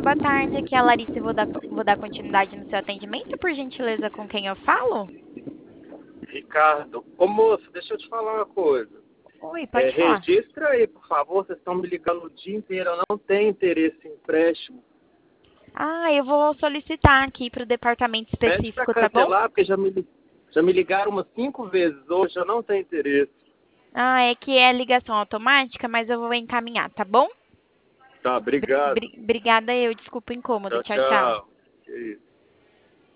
boa tarde. Aqui é a Larissa e vou dar continuidade no seu atendimento, por gentileza, com quem eu falo? Ricardo, ô moço, deixa eu te falar uma coisa. Oi, pode falar. Registra aí, por favor, vocês estão me ligando o dia inteiro, eu não tenho interesse em empréstimo. Ah, eu vou solicitar aqui para o departamento Pede para específico, tá bom? cancelar, porque já me ligaram umas 5 vezes hoje, eu não tenho interesse. Ah, é que é ligação automática, mas eu vou encaminhar, tá bom? Tá, obrigado. Obrigada eu, desculpa o incômodo. Tchau, Tchau, tchau. tchau. Que isso.